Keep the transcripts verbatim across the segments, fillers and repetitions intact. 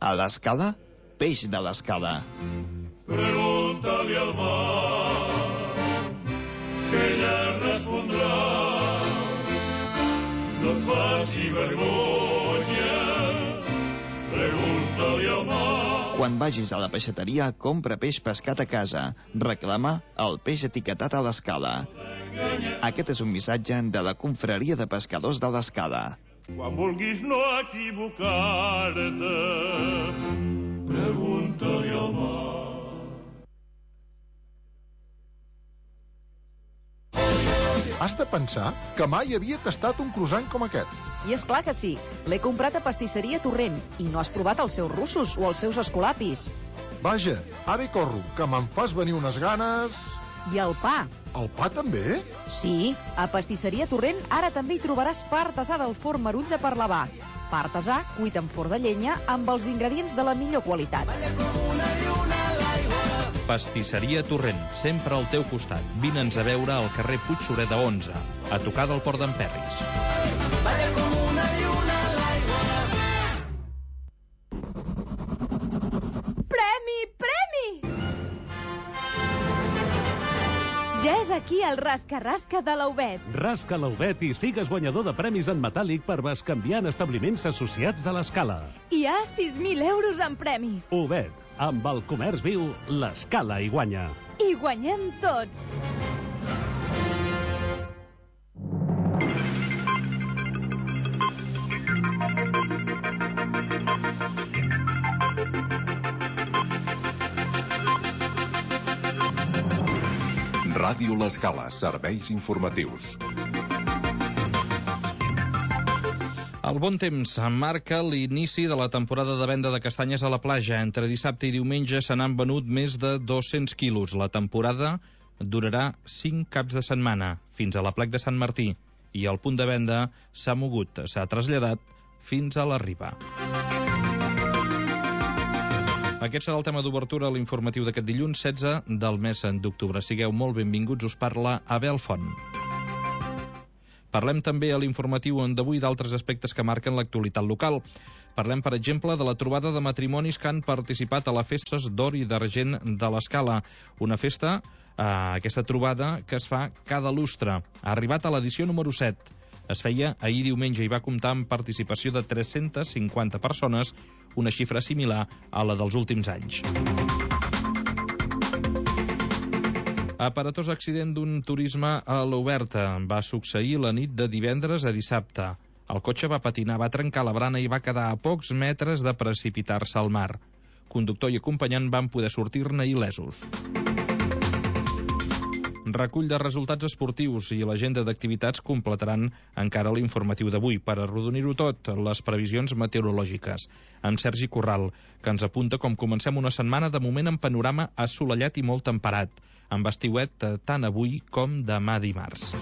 A l'Escala, peix de l'Escala. Pregunta-li al mar, que ella respondrà. No et faci vergonya, pregunta-li al mar. Quan vagis a la peixateria, compra peix pescat a casa. Reclama el peix etiquetat a l'Escala. Aquest és un missatge de la Confraria de Pescadors de l'Escala. Quan vulguis no equivocar-te, pregunta-li al mar. Has de pensar que mai havia tastat un croissant com aquest. I és clar que sí. L'he comprat a Pastisseria Torrent i no has provat els seus russos o els seus escolapis. Vaja, ara hi corro, que me'n fas venir unes ganes... I el pa. El pa també? Sí, a Pastisseria Torrent ara també hi trobaràs pa artesà del forn Marull de Parlavà. Pa artesà cuit en forn de llenya amb els ingredients de la millor qualitat. Pastisseria Torrent, sempre al teu costat. Vine'ns a veure al carrer Puigsureda onze, a tocar del Port d'en Ferris. Premi, premi! Ja és aquí el rasca-rasca de l'Aubet. Rasca l'Aubet i sigues guanyador de premis en metàl·lic per bescanviar en establiments associats de l'Escala. Hi ha sis mil euros en premis. Aubet, amb el comerç viu, l'Escala hi guanya. I guanyem tots. Ràdio L'Escala, serveis informatius. El bon temps marca l'inici de la temporada de venda de castanyes a la platja. Entre dissabte i diumenge se n'han venut més de dos-cents quilos. La temporada durarà cinc caps de setmana, fins a la Plec de Sant Martí, i el punt de venda s'ha mogut, s'ha traslladat fins a la Riba. Aquest serà el tema d'obertura a l'informatiu d'aquest dilluns setze del mes d'octubre. Sigueu molt benvinguts, us parla Abel Font. Parlem també a l'informatiu d'avui d'altres aspectes que marquen l'actualitat local. Parlem, per exemple, de la trobada de matrimonis que han participat a les festes d'or i d'argent de l'Escala. Una festa, eh, aquesta trobada, que es fa cada lustre. Ha arribat a l'edició número set. Es feia ahir diumenge i va comptar amb participació de tres-centes cinquanta persones, una xifra similar a la dels últims anys. Aparatós accident d'un turisme a l'Oberta. Va succeir la nit de divendres a dissabte. El cotxe va patinar, va trencar la brana i va quedar a pocs metres de precipitar-se al mar. Conductor i acompanyant van poder sortir-ne il·lesos. Recull de resultats esportius i l'agenda d'activitats completaran encara l'informatiu d'avui. Per arrodonir-ho tot, les previsions meteorològiques. Amb Sergi Corral, que ens apunta com comencem una setmana de moment en panorama assolellat i molt temperat, amb estiuet tant avui com demà dimarts.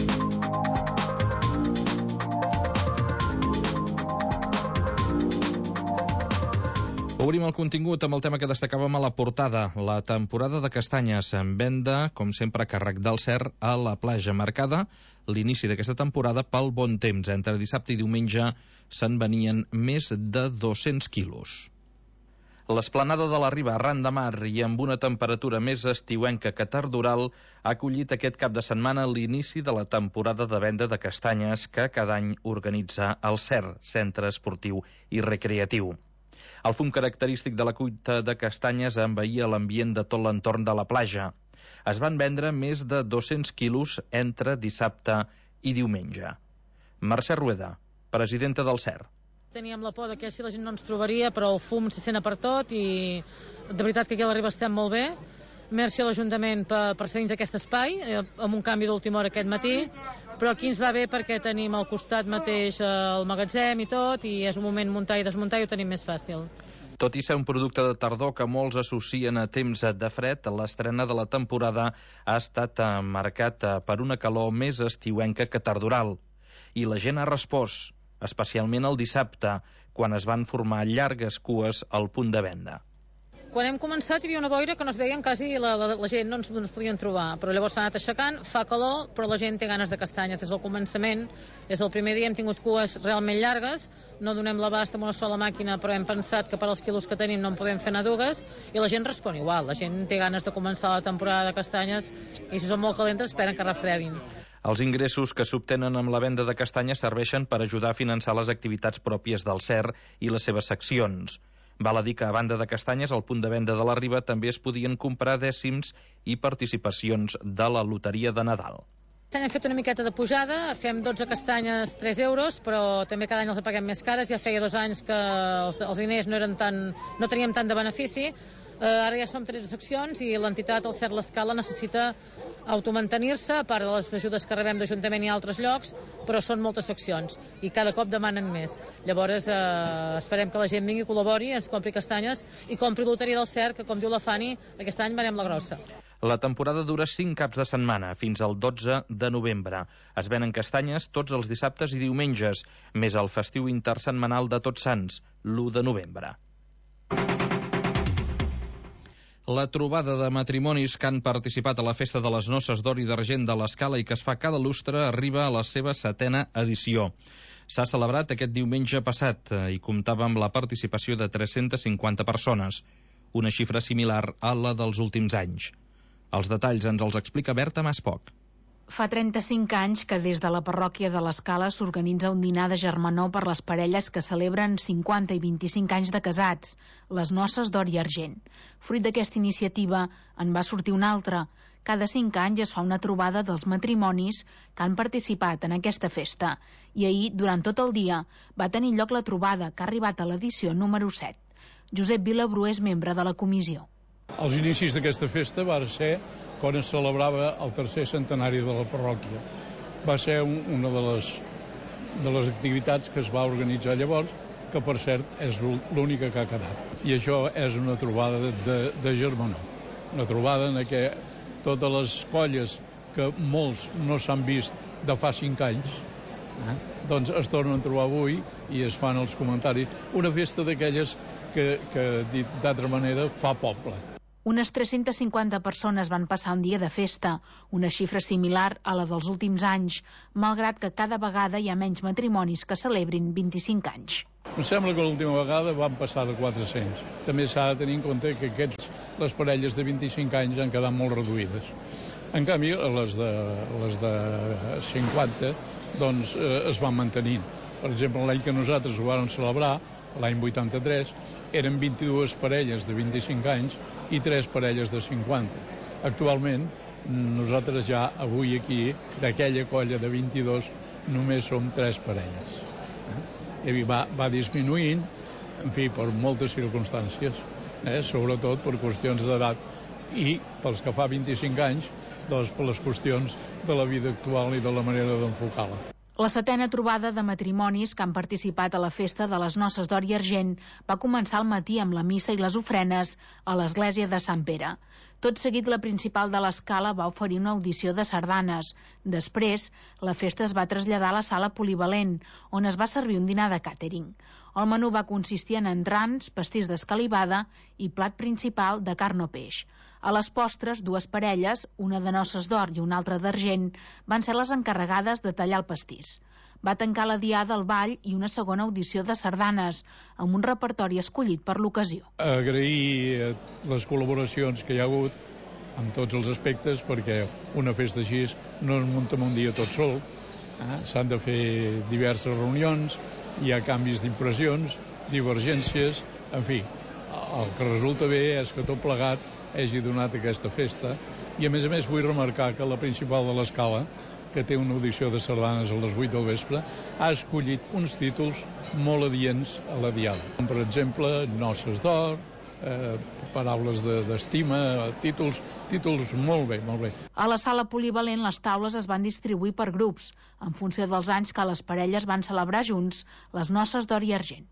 Obrim el contingut amb el tema que destacàvem a la portada, la temporada de castanyes en venda, com sempre, a càrrec del Cer a la platja, marcada l'inici d'aquesta temporada pel bon temps. Entre dissabte i diumenge se'n venien més de dos-cents quilos. L'esplanada de la Riba, arran de mar i amb una temperatura més estiuenca que tardoral, ha acollit aquest cap de setmana l'inici de la temporada de venda de castanyes que cada any organitza el Cer, Centre Esportiu i Recreatiu. El fum característic de la cuita de castanyes envaïa l'ambient de tot l'entorn de la platja. Es van vendre més de dos-cents quilos entre dissabte i diumenge. Mercè Rueda, presidenta del Cer. Teníem la por que si la gent no ens trobaria, però el fum se sent per tot i de veritat que aquí a la Riba estem molt bé. Merci a l'Ajuntament per, per cedir-nos aquest espai, eh, amb un canvi d'última hora aquest matí, però aquí ens va bé perquè tenim al costat mateix el magatzem i tot, i és un moment muntar i desmuntar i ho tenim més fàcil. Tot i ser un producte de tardor que molts associen a temps de fred, l'estrena de la temporada ha estat marcat per una calor més estiuenca que tardoral. I la gent ha respost, especialment el dissabte, quan es van formar llargues cues al punt de venda. Quan hem començat hi havia una boira que no es veien quasi, la, la, la gent no ens, no ens podien trobar, però llavors s'ha anat aixecant, fa calor, però la gent té ganes de castanyes des del començament. Des del primer dia hem tingut cues realment llargues, no donem l'abast amb una sola màquina, però hem pensat que per als quilos que tenim no en podem fer anar dues, i la gent respon igual, la gent té ganes de començar la temporada de castanyes, i si són molt calentes esperen que refredin. Els ingressos que s'obtenen amb la venda de castanyes serveixen per ajudar a finançar les activitats pròpies del C E R i les seves seccions. Val a dir que, a banda de castanyes, al punt de venda de la Riba també es podien comprar dècims i participacions de la loteria de Nadal. Aquest any hem fet una miqueta de pujada, fem dotze castanyes, tres euros, però també cada any els paguem més cares. Ja feia dos anys que els, els diners no eren tan, no teníem tant de benefici. Eh, ara ja som tretze seccions i l'entitat, al C E R l'Escala, necessita automantenir-se, a part de les ajudes que rebem d'Ajuntament i altres llocs, però són moltes seccions i cada cop demanen més. Llavors eh, esperem que la gent vingui, col·labori, ens compri castanyes i compri loteria del C E R, que com diu la Fanny, aquest any venem la grossa. La temporada dura cinc caps de setmana, fins al dotze de novembre. Es venen castanyes tots els dissabtes i diumenges, més el festiu intersetmanal de Tots Sants, l'u de novembre. La trobada de matrimonis que han participat a la Festa de les Noces d'Or i d'Argent de l'Escala i que es fa cada lustre arriba a la seva setena edició. S'ha celebrat aquest diumenge passat i comptava amb la participació de tres-centes cinquanta persones, una xifra similar a la dels últims anys. Els detalls ens els explica Berta Maspoc. Fa trenta-cinc anys que des de la parròquia de l'Escala s'organitza un dinar de germanor per les parelles que celebren cinquanta i vint-i-cinc anys de casats, les Noces d'Or i Argent. Fruit d'aquesta iniciativa en va sortir una altra. Cada cinc anys es fa una trobada dels matrimonis que han participat en aquesta festa. I ahir, durant tot el dia, va tenir lloc la trobada, que ha arribat a l'edició número set. Josep Vilabrú és membre de la comissió. Els inicis d'aquesta festa va ser quan es celebrava el tercer centenari de la parròquia. Va ser un, una de les, de les activitats que es va organitzar llavors, que per cert és l'única que ha quedat. I això és una trobada de, de germanor. Una trobada en què totes les colles que molts no s'han vist de fa cinc anys, eh, doncs es tornen a trobar avui i es fan els comentaris. Una festa d'aquelles que, que dit d'altra manera, fa poble. Unes tres-centes cinquanta persones van passar un dia de festa, una xifra similar a la dels últims anys, malgrat que cada vegada hi ha menys matrimonis que celebrin vint-i-cinc anys. Em sembla que l'última vegada van passar de quatre-cents. També s'ha de tenir en compte que aquests, les parelles de vint-i-cinc anys han quedat molt reduïdes. En canvi, les de, les de cinquanta doncs, eh, es van mantenint. Per exemple, l'any que nosaltres ho vam celebrar, l'any vuitanta-tres, eren vint-i-dues parelles de vint-i-cinc anys i tres parelles de cinquanta. Actualment, nosaltres ja avui aquí, d'aquella colla de vint-i-dos, només som tres parelles. Eh? I va, va disminuint, en fi, per moltes circumstàncies, eh? Sobretot per qüestions d'edat i, pels que fa vint-i-cinc anys, doncs per les qüestions de la vida actual i de la manera d'enfocar-la. La setena trobada de matrimonis que han participat a la Festa de les Noces d'Or i Argent va començar al matí amb la missa i les ofrenes a l'església de Sant Pere. Tot seguit, la principal de l'Escala va oferir una audició de sardanes. Després, la festa es va traslladar a la sala polivalent, on es va servir un dinar de càtering. El menú va consistir en entrants, pastís d'escalivada i plat principal de carn o peix. A les postres, dues parelles, una de noces d'or i una altra d'argent, van ser les encarregades de tallar el pastís. Va tancar la diada el ball i una segona audició de sardanes, amb un repertori escollit per l'ocasió. Agrair les col·laboracions que hi ha hagut en tots els aspectes, perquè una festa així no es munta en un dia tot sol. Eh? S'han de fer diverses reunions, hi ha canvis d'impressions, divergències, en fi. El que resulta bé és que tot plegat hagi donat aquesta festa. I a més a més vull remarcar que la principal de l'Escala, que té una audició de sardanes a les vuit del vespre, ha escollit uns títols molt adients a la diada. Per exemple, Noces d'Or, eh, paraules d'estima, de, títols, títols molt bé, molt bé. A la sala polivalent les taules es van distribuir per grups, en funció dels anys que les parelles van celebrar junts les Noces d'Or i Argent.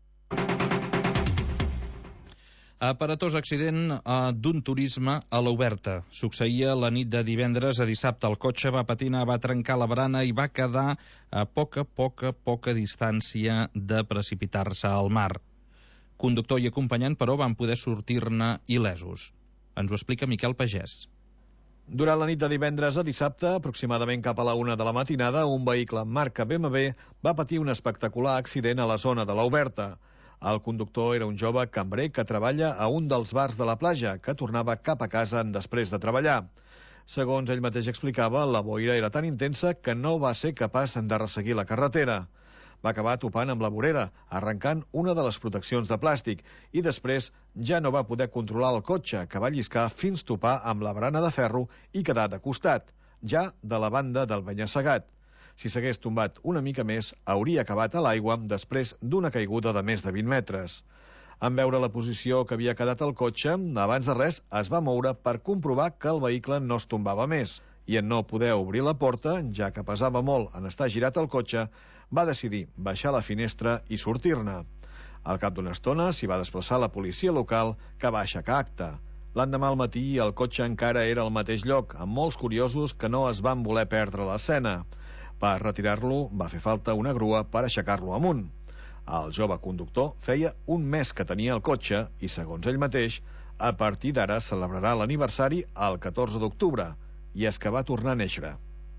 Aparatós accident uh, d'un turisme a l'Oberta. Succeïa la nit de divendres a dissabte. El cotxe va patinar, va trencar la barana i va quedar a poca, poca, poca distància de precipitar-se al mar. conductor i acompanyant, però van poder sortir-ne il·lesos. Ens ho explica Miquel Pagès. Durant la nit de divendres a dissabte, aproximadament cap a la una de la matinada, un vehicle marca B M W va patir un espectacular accident a la zona de l'Oberta. El conductor era un jove cambrer que treballa a un dels bars de la platja, que tornava cap a casa després de treballar. Segons ell mateix explicava, la boira era tan intensa que no va ser capaç de resseguir la carretera. Va acabar topant amb la vorera, arrencant una de les proteccions de plàstic, i després ja no va poder controlar el cotxe, que va lliscar fins topar amb la barana de ferro i quedar de costat, ja de la banda del penya-segat. Si s'hagués tombat una mica més, hauria acabat a l'aigua després d'una caiguda de més de vint metres. En veure la posició que havia quedat el cotxe, abans de res es va moure per comprovar que el vehicle no es tombava més, i en no poder obrir la porta, ja que pesava molt en estar girat el cotxe, va decidir baixar la finestra i sortir-ne. Al cap d'una estona s'hi va desplaçar la policia local, que va aixecar acta. L'endemà al matí el cotxe encara era al mateix lloc, amb molts curiosos que no es van voler perdre l'escena. Per retirar-lo va fer falta una grua per aixecar-lo amunt. El jove conductor feia un mes que tenia el cotxe i, segons ell mateix, a partir d'ara celebrarà l'aniversari el catorze d'octubre, i és que va tornar a néixer.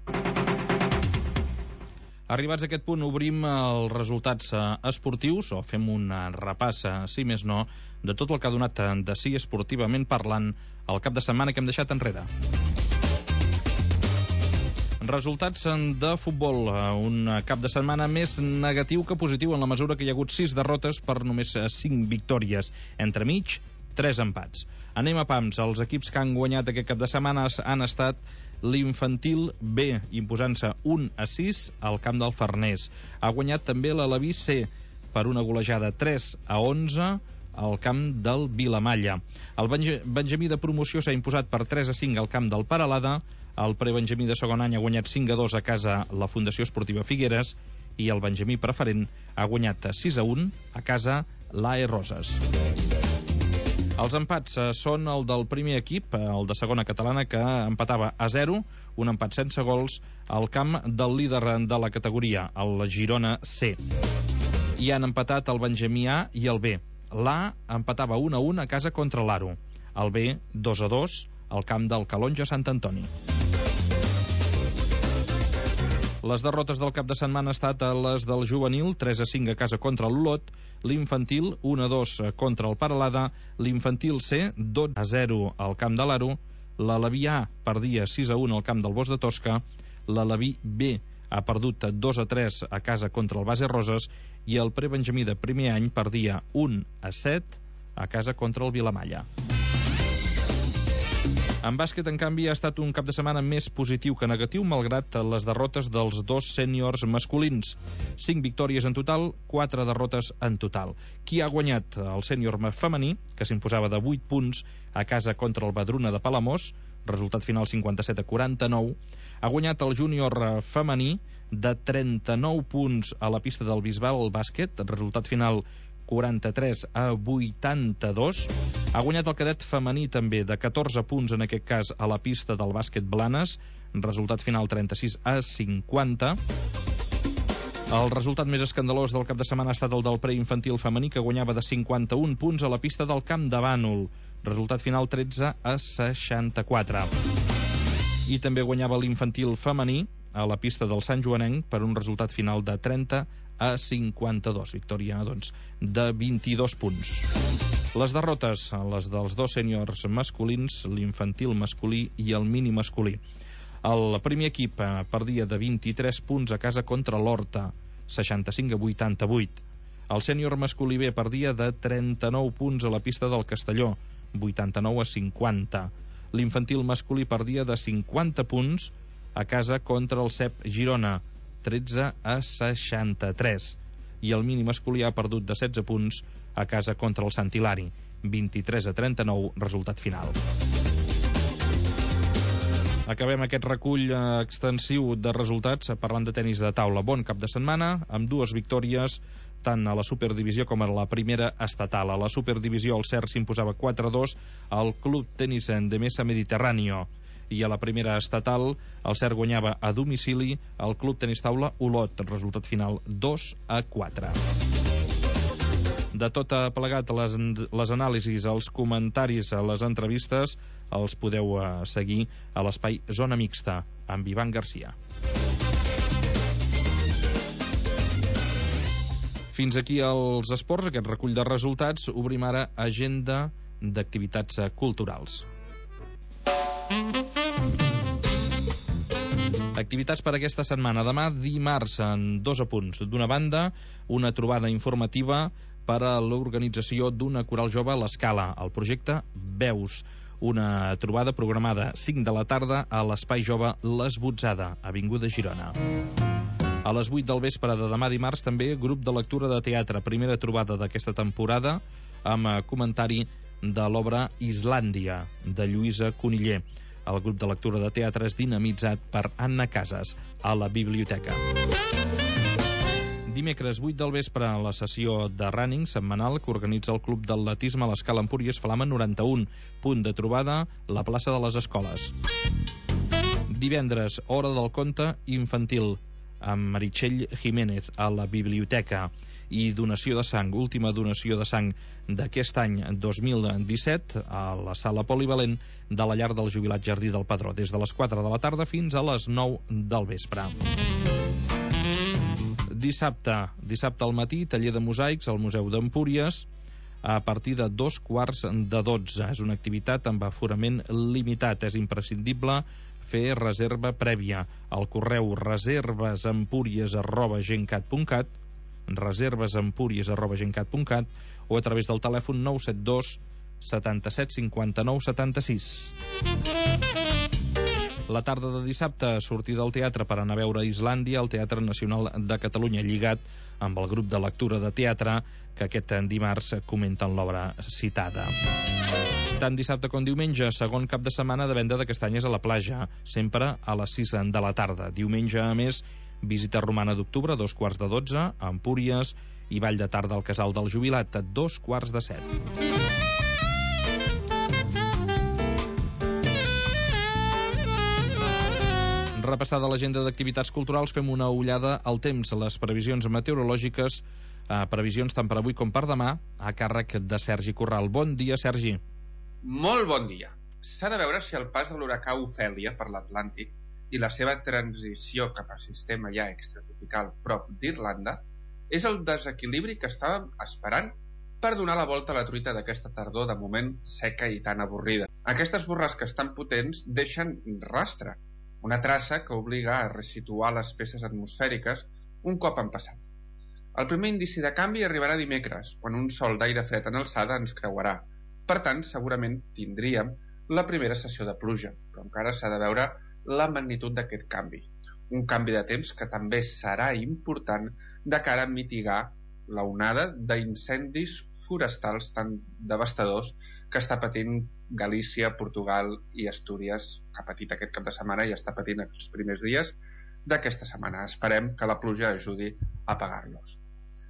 Arribats a aquest punt, obrim els resultats esportius, o fem un repàs, si més no, de tot el que ha donat de si esportivament parlant el cap de setmana que hem deixat enrere. Resultats de futbol, un cap de setmana més negatiu que positiu en la mesura que hi ha hagut sis derrotes per només cinc victòries. Entremig, tres empats. Anem a pams. Els equips que han guanyat aquest cap de setmana han estat l'Infantil B, imposant-se un a sis al camp del Farners. Ha guanyat també l'Aleví C per una golejada tres a onze al camp del Vilamalla. El Benjamí de promoció s'ha imposat per tres a cinc al camp del Peralada. El prebenjamí de segon any ha guanyat cinc a dos a casa la Fundació Esportiva Figueres i el Benjamí preferent ha guanyat sis a un a casa l'A E Roses. Els empats són el del primer equip, el de segona catalana, que empatava a zero, un empat sense gols, al camp del líder de la categoria, el Girona C. I han empatat el Benjamí A i el B. L'A empatava un a un a casa contra l'Aro. El B, dos a dos, al camp del Calonja Sant Antoni. Les derrotes del cap de setmana han estat les del juvenil, tres a cinc a casa contra l'Olot, l'infantil, un a dos contra el Paralada, l'infantil C, dos a zero al camp de l'Aro, l'Aleví A perdia sis a un al camp del Bosc de Tosca, l'Aleví B ha perdut dos a tres a casa contra el Base Roses i el prebenjamí de primer any perdia un a set a casa contra el Vilamalla. En bàsquet, en canvi, ha estat un cap de setmana més positiu que negatiu, malgrat les derrotes dels dos sèniors masculins. Cinc victòries en total, quatre derrotes en total. Qui ha guanyat? El sènior femení, que s'imposava de vuit punts a casa contra el Badruna de Palamós, resultat final cinquanta-set a quaranta-nou. Ha guanyat el júnior femení de trenta-nou punts a la pista del Bisbal Bàsquet, resultat final quaranta-tres a vuitanta-dos. Ha guanyat el cadet femení també de catorze punts, en aquest cas a la pista del bàsquet Blanes, resultat final trenta-sis a cinquanta. El resultat més escandalós del cap de setmana ha estat el del preinfantil femení, que guanyava de cinquanta-un punts a la pista del Camp de Bànol, resultat final tretze a seixanta-quatre. I també guanyava l'infantil femení a la pista del Sant Joanenc per un resultat final de trenta a cinquanta-dos, victòria doncs de vint-i-dos punts. Les derrotes, les dels dos sèniors masculins, l'infantil masculí i el mini masculí. El primer equip perdia de vint-i-tres punts a casa contra l'Horta, seixanta-cinc a vuitanta-vuit. El sènior masculí B perdia de trenta-nou punts a la pista del Castelló, vuitanta-nou a cinquanta. L'infantil masculí perdia de cinquanta punts a casa contra el C E P Girona, tretze a seixanta-tres. I el mini masculí ha perdut de setze punts a casa contra el Sant Hilari, vint-i-tres a trenta-nou, resultat final. Acabem aquest recull extensiu de resultats parlant de tenis de taula. Bon cap de setmana, amb dues victòries tant a la Superdivisió com a la primera estatal. A la Superdivisió el C E R s'imposava quatre a dos al Club Tenis de Mesa Mediterráneo, i a la primera estatal el C E R guanyava a domicili al Club Tenis Taula Olot, resultat final dos a quatre. De tot plegat, les, les anàlisis, els comentaris, les entrevistes, els podeu uh, seguir a l'espai Zona Mixta, amb Ivan Garcia. Fins aquí els esports, aquest recull de resultats. Obrim ara agenda d'activitats culturals. Activitats per aquesta setmana. Demà, dimarts, en dos apunts. D'una banda, una trobada informativa per a l'organització d'una coral jove a l'Escala, el projecte Veus. Una trobada programada cinc de la tarda a l'Espai Jove l'Esbotzada, Avinguda Girona. A les vuit del vespre de demà dimarts també grup de lectura de teatre, primera trobada d'aquesta temporada amb comentari de l'obra Islàndia, de Lluïsa Coniller. El grup de lectura de teatre és dinamitzat per Anna Casas a la biblioteca. Dimecres vuit del vespre a la sessió de running setmanal que organitza el Club d'Atletisme a l'Escala Empúries Flama noranta-un, punt de trobada la plaça de les Escoles. Divendres, hora del conte infantil amb Meritxell Jiménez a la biblioteca. I donació de sang, última donació de sang d'aquest any dos mil disset a la sala polivalent de la llar del jubilat Jardí del Padró, des de les quatre de la tarda fins a les nou del vespre. Dissabte, dissabte al matí, taller de mosaics al Museu d'Empúries a partir de dos quarts de dotze. És una activitat amb aforament limitat. És imprescindible fer reserva prèvia al correu reservesempúries arroba gencat punt cat, reservesempúries arroba gencat punt cat, o a través del telèfon nou set dos setanta-set cinquanta-nou setanta-sis. La tarda de dissabte, sortir del teatre per anar a veure Islàndia al Teatre Nacional de Catalunya, lligat amb el grup de lectura de teatre que aquest dimarts comenten l'obra citada. Tant dissabte com diumenge, segon cap de setmana de venda de castanyes a la platja, sempre a les sis de la tarda. Diumenge, a més, visita romana d'octubre, dos quarts de dotze, a Empúries, i ball de tarda al Casal del Jubilat, a dos quarts de set. Repassada l'agenda d'activitats culturals, fem una ullada al temps, les previsions meteorològiques, eh, previsions tant per avui com per demà, a càrrec de Sergi Corral. Bon dia, Sergi. Molt bon dia. S'ha de veure si el pas de l'huracà Ofèlia per l'Atlàntic i la seva transició cap a sistema ja extratropical prop d'Irlanda és el desequilibri que estàvem esperant per donar la volta a la truita d'aquesta tardor de moment seca i tan avorrida. Aquestes borrasques tan potents deixen rastre, una traça que obliga a resituar les peces atmosfèriques un cop han passat. El primer indici de canvi arribarà dimecres, quan un sol d'aire fred en alçada ens creuarà. Per tant, segurament tindríem la primera sessió de pluja, però encara s'ha de veure la magnitud d'aquest canvi. Un canvi de temps que també serà important de cara a mitigar la onada d'incendis forestals tan devastadors que està patint Galícia, Portugal i Astúries, que ha patit aquest cap de setmana i està patint els primers dies d'aquesta setmana. Esperem que la pluja ajudi a apagar-los.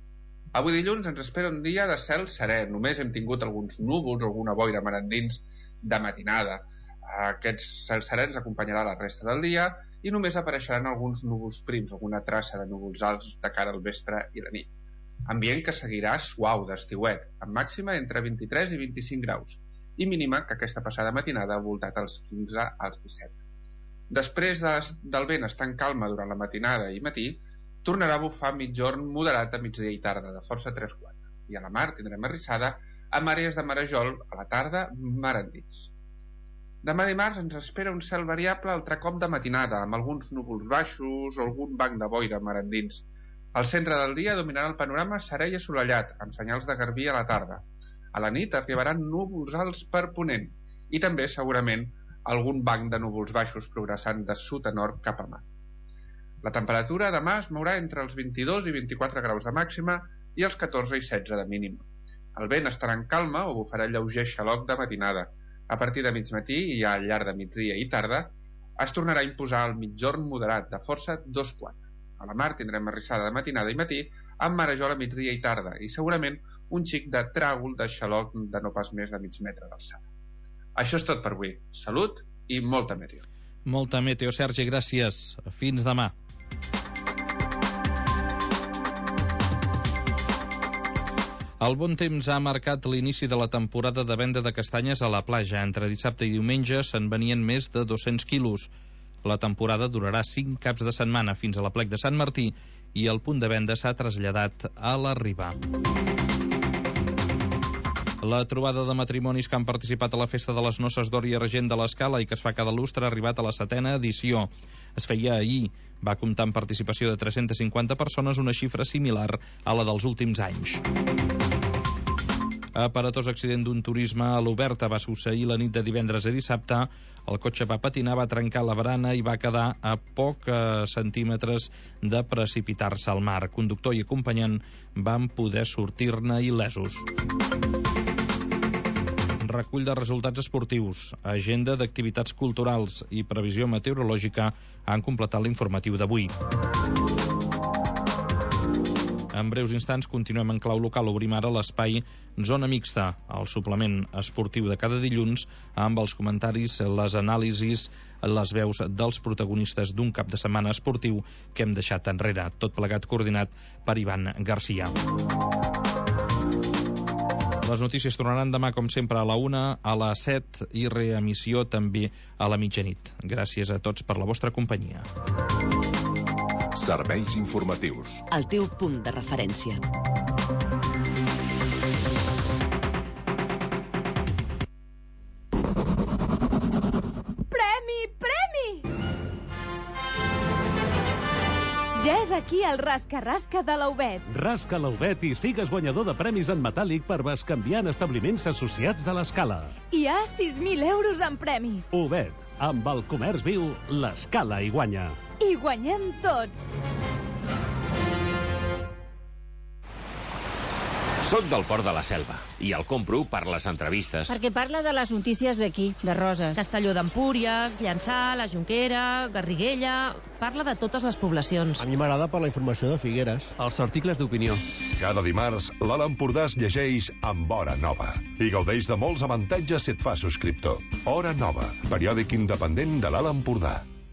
Avui dilluns ens espera un dia de cel serè. Només hem tingut alguns núvols, alguna boira marandins de matinada. Aquests cel serè ens acompanyarà la resta del dia i només apareixeran alguns núvols prims, alguna traça de núvols alts de cara al vespre i la nit. Ambient que seguirà suau d'estiuet, amb màxima entre vint-i-tres i vint-i-cinc graus, i mínima que aquesta passada matinada ha voltat als quinze als disset. Després de, del vent estar en calma durant la matinada i matí, tornarà a bufar mitjorn moderat a migdia i tarda, de força tres quatre. I a la mar tindrem arrissada amb àrees de marejol a la tarda mar endins. Demà dimarts ens espera un cel variable altre cop de matinada, amb alguns núvols baixos o algun banc de boira mar endins. Al centre del dia dominarà el panorama serè i assolellat, amb senyals de garbí a la tarda. A la nit arribaran núvols alts per ponent i també, segurament, algun banc de núvols baixos progressant de sud a nord cap a mar. La temperatura demà es mourà entre els vint-i-dos i vint-i-quatre graus de màxima i els catorze i setze de mínima. El vent estarà en calma o bufarà lleuger xaloc de matinada. A partir de mig matí i al llarg de migdia i tarda es tornarà a imposar el mitjorn moderat de força dos quatre. A la mar tindrem arrissada de matinada i matí amb marejol a migdia i tarda i segurament un xic de tràgol de xaloc de no pas més de mig metre d'alçada. Això és tot per avui. Salut i molta meteo. Molta meteo, Sergi, gràcies. Fins demà. El bon temps ha marcat l'inici de la temporada de venda de castanyes a la platja. Entre dissabte i diumenge se'n venien més de dos-cents quilos. La temporada durarà cinc caps de setmana fins a l'Aplec de Sant Martí i el punt de venda s'ha traslladat a la Riba. La trobada de matrimonis que han participat a la Festa de les Noces d'Or i Argent de l'Escala i que es fa cada lustre ha arribat a la setena edició. Es feia ahir. Va comptar amb participació de tres-centes cinquanta persones, una xifra similar a la dels últims anys. Aparatós accident d'un turisme a l'Oberta va succeir la nit de divendres a dissabte. El cotxe va patinar, va trencar la barana i va quedar a pocs centímetres de precipitar-se al mar. Conductor i acompanyant van poder sortir-ne il·lesos. Recull de resultats esportius, agenda d'activitats culturals i previsió meteorològica han completat l'informatiu d'avui. En breus instants continuem en clau local. Obrim ara l'espai Zona Mixta, el suplement esportiu de cada dilluns, amb els comentaris, les anàlisis, les veus dels protagonistes d'un cap de setmana esportiu que hem deixat enrere. Tot plegat coordinat per Ivan Garcia. Les notícies tornaran demà, com sempre, a la una, a les set i reemissió també a la mitjanit. Gràcies a tots per la vostra companyia. Serveis informatius. El teu punt de referència. Premi, premi! Ja és aquí el rasca-rasca de l'Aubet. Rasca l'Aubet i sigues guanyador de premis en metàl·lic per bescanviar en establiments associats de l'Escala. Hi ha sis mil euros en premis. Aubet, amb el comerç viu, l'Escala hi guanya. I guanyem tots. Soc del Port de la Selva i el compro per les entrevistes. Perquè parla de les notícies d'aquí, de Roses. Castelló d'Empúries, Llançà, la Jonquera, Garriguella... Parla de totes les poblacions. A mi m'agrada per la informació de Figueres. Els articles d'opinió. Cada dimarts, l'Alt Empordà es llegeix amb Hora Nova i gaudeix de molts avantatges si et fa subscriptor. Hora Nova, periòdic independent de l'Alt Empordà.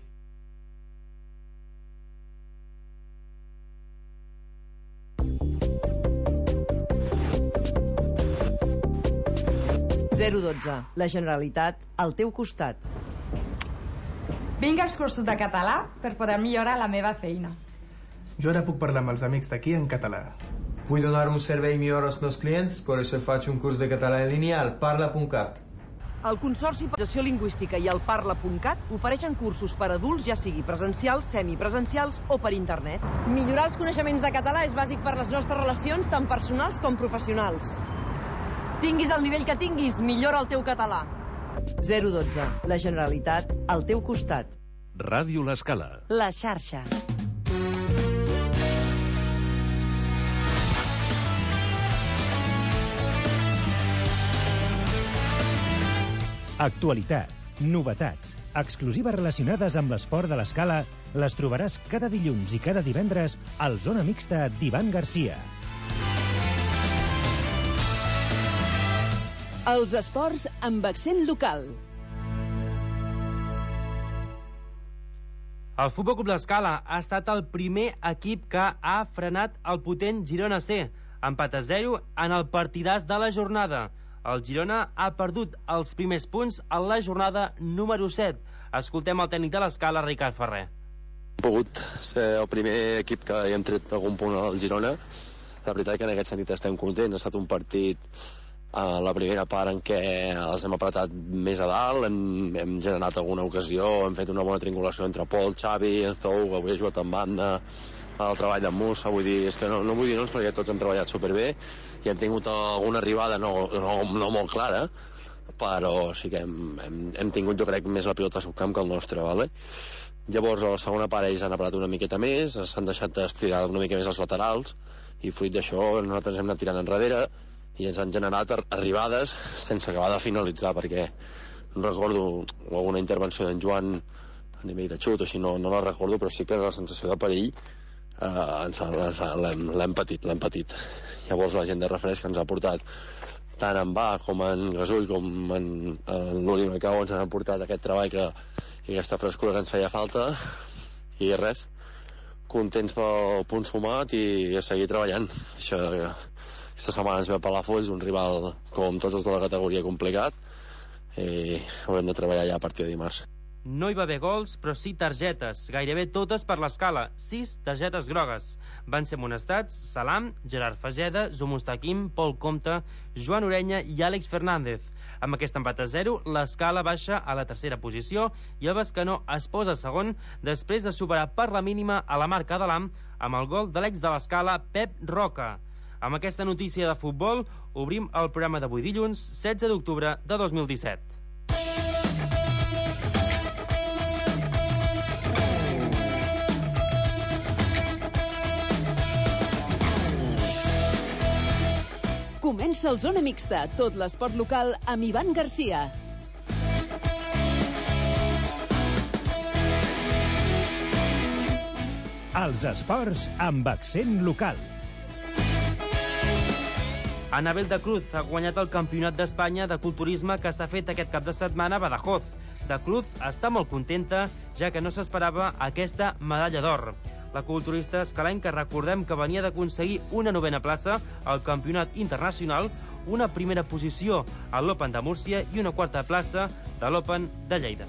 zero dotze. La Generalitat al teu costat. Vinc als cursos de català per poder millorar la meva feina. Jo ara puc parlar amb els amics d'aquí en català. Vull donar un servei millor als meus clients, per això faig un curs de català en línia al parla punt cat. El Consorci per l'Educació Lingüística i el parla punt cat ofereixen cursos per adults, ja sigui presencials, semipresencials o per internet. Millorar els coneixements de català és bàsic per les nostres relacions, tant personals com professionals. Tinguis el nivell que tinguis, millora el teu català. zero dotze. La Generalitat al teu costat. Ràdio L'Escala. La xarxa. Actualitat, novetats, exclusives relacionades amb l'esport de l'Escala les trobaràs cada dilluns i cada divendres al Zona Mixta d'Ivan Garcia. Els esports amb accent local. El Futbol Club L'Escala ha estat el primer equip que ha frenat el potent Girona C, empat a zero en el partidàs de la jornada. El Girona ha perdut els primers punts en la jornada número set. Escoltem el tècnic de l'Escala, Ricard Ferrer. Ha pogut ser el primer equip que hi hem tret algun punt al Girona. La veritat que en aquest sentit estem contents. Ha estat un partit a la primera part en què els hem apretat més a dalt, hem, hem generat alguna ocasió, hem fet una bona triangulació entre Pol, Xavi, Zou, que avui ha jugat en banda, el treball d'en Musa, vull dir, és que no, no vull dir noms perquè tots hem treballat superbé i hem tingut alguna arribada no, no, no molt clara, però sí que hem, hem, hem tingut, jo crec, més la pilota a subcamp que el nostre, vale? Llavors, a la segona part ells han apretat una miqueta més, s'han deixat estirar una mica més els laterals i fruit d'això nosaltres hem anat tirant enrere i ens han generat arribades sense acabar de finalitzar, perquè no recordo alguna intervenció d'en Joan a nivell de xut, així no, no la recordo, però sí que la sensació de perill eh, l'hem patit, l'hem patit. Llavors la gent de refresc que ens ha portat tant en Ba com en Gasull com en, en l'Uri Macau ens han portat aquest treball que, i aquesta frescura que ens feia falta i res, contents pel punt sumat i a seguir treballant. Això aquesta setmana ens ve a Palafolls, un rival com tots els de la categoria complicat, i haurem de treballar ja a partir de dimarts. No hi va haver gols, però sí targetes, gairebé totes per l'Escala, sis targetes grogues. Van ser amonestats Salam, Gerard Fageda, Zumustaquim, Pol Comte, Joan Orenya i Àlex Fernández. Amb aquest empat a zero, l'Escala baixa a la tercera posició i el Bescanó es posa segon després de superar per la mínima a la marca de l'Am amb el gol de l'ex de l'Escala, Pep Roca. Amb aquesta notícia de futbol, obrim el programa d'avui dilluns, setze d'octubre de dos mil disset. Comença el Zona Mixta, tot l'esport local amb Ivan Garcia. Els esports amb accent local. Anabel de Cruz ha guanyat el Campionat d'Espanya de culturisme que s'ha fet aquest cap de setmana a Badajoz. De Cruz està molt contenta, ja que no s'esperava aquesta medalla d'or. La culturista escalenca, recordem que venia d'aconseguir una novena plaça al Campionat Internacional, una primera posició a l'Open de Múrcia i una quarta plaça de l'Open de Lleida.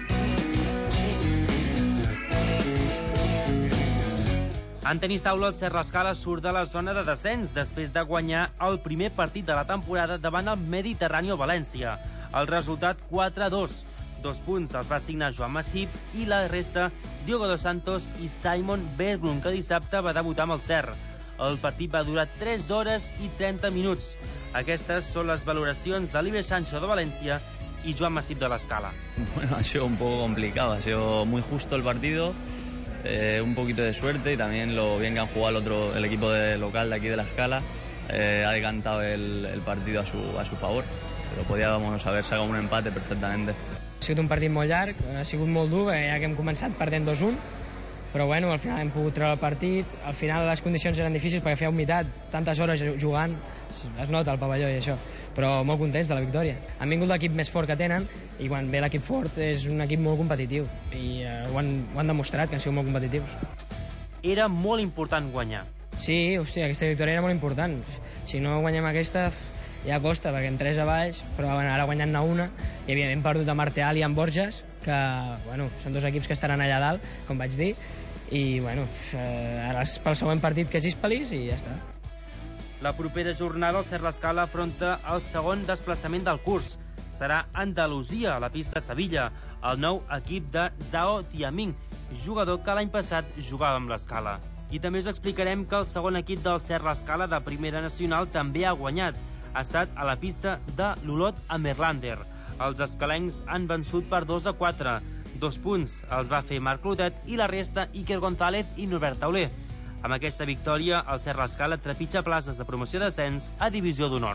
En tenis taula, el Serra Escala surt de la zona de descens després de guanyar el primer partit de la temporada davant el Mediterráneo València. El resultat quatre a dos. Dos punts els va signar Joan Massip i la resta Diogo dos Santos i Simon Berglund, que dissabte va debutar amb el Ser. El partit va durar tres hores i trenta minuts. Aquestes són les valoracions de l'Iber Sancho de València y Joan Massip de l'Escala. Bueno, ha sido un poco complicado, ha sido muy justo el partido, eh, un poquito de suerte y también lo bien que han jugado el, otro, el equipo de local de aquí de la Escala, eh, ha decantado el, el partido a su, a su favor, pero podíamos haber sacado un empate perfectamente. Ha sigut un partit molt llarg, ha sigut molt dur, ja que hem començat perdent dos a un, però bueno, al final hem pogut treure el partit. Al final les condicions eren difícils perquè feia humitat, tantes hores jugant, es nota el pavelló i això, però molt contents de la victòria. Han vingut l'equip més fort que tenen i quan ve l'equip fort és un equip molt competitiu i eh, ho, han, ho han demostrat, que han sigut molt competitius. Era molt important guanyar. Sí, hòstia, aquesta victòria era molt important. Si no guanyem aquesta ja costa, perquè en tres a baix, però bueno, ara guanyant-ne una, i evidentment perdut a Marteal i a Borges, que bueno, són dos equips que estaran allà dalt, com vaig dir, i bueno, eh, ara és pel següent partit que és Hispalis i ja està. La propera jornada el Serra Escala afronta el segon desplaçament del curs. Serà Andalusia, a la pista de Sevilla, el nou equip de Zhao Tiaming, jugador que l'any passat jugava amb l'Escala. I també us explicarem que el segon equip del Serra Escala de Primera Nacional també ha guanyat. Ha estat a la pista de l'Olot a Merlander. Els escalencs han vençut per dos a quatre. Dos punts els va fer Marc Clotet i la resta Iker González i Norbert Tauler. Amb aquesta victòria, el Serra Escala trepitja places de promoció d'ascens a Divisió d'Honor.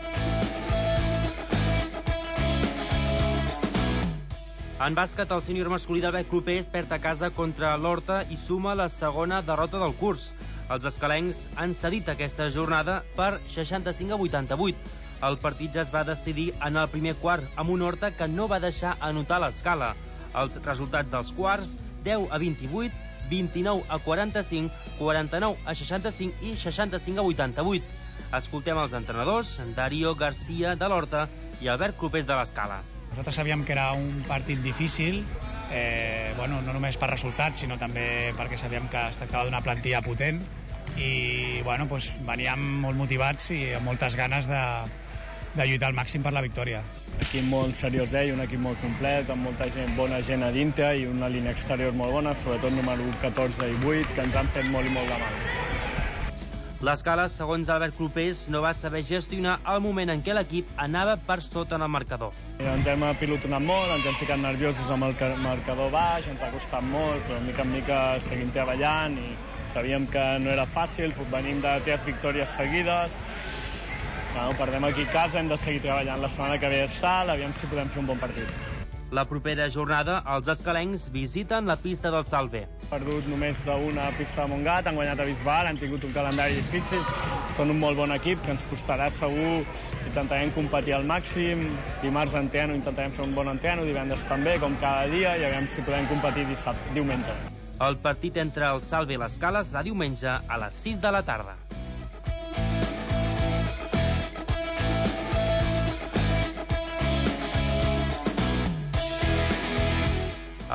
En bàsquet, el sènior masculí del Bec Clubers perd a casa contra l'Horta i suma la segona derrota del curs. Els escalencs han cedit aquesta jornada per seixanta-cinc a vuitanta-vuit. El partit ja es va decidir en el primer quart amb un Horta que no va deixar anotar l'Escala. Els resultats dels quarts: deu a vint-i-vuit, vint-i-nou a quaranta-cinc, quaranta-nou a seixanta-cinc i seixanta-cinc a vuitanta-vuit. Escoltem els entrenadors, Darío García de l'Horta i Albert Clubers de l'Escala. Nosaltres sabíem que era un partit difícil, eh, bueno, no només per resultats, sinó també perquè sabíem que es tractava d'una plantilla potent i bueno, pues, veníem molt motivats i amb moltes ganes de, de lluitar al màxim per la victòria. Un equip molt seriós, eh? Un equip molt complet, amb molta gent, bona gent a dintre i una línia exterior molt bona, sobretot número catorze i vuit, que ens han fet molt i molt de mal. L'Escala, segons Albert Clupés, no va saber gestionar el moment en què l'equip anava per sota en el marcador. Ens hem apilotonat molt, ens hem ficat nerviosos amb el marcador baix, ens ha costat molt, però mica en mica seguim treballant i sabíem que no era fàcil, venim de tres victòries seguides. No, perdem aquí a casa, hem de seguir treballant la setmana que ve a Salt, aviam si podem fer un bon partit. La propera jornada, els escalencs visiten la pista del Salve. Han perdut només d'una pista de Montgat, han guanyat a Bisbal, han tingut un calendari difícil, són un molt bon equip que ens costarà segur, intentarem competir al màxim, dimarts entreno, intentarem fer un bon entreno, divendres també, com cada dia, i aviam si podem competir dissabte, diumenge. El partit entre el Salve i l'Escala serà diumenge a les sis de la tarda.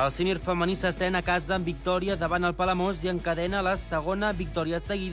El sènior femení s'estrena a casa amb victòria davant el Palamós i encadena la segona victòria seguida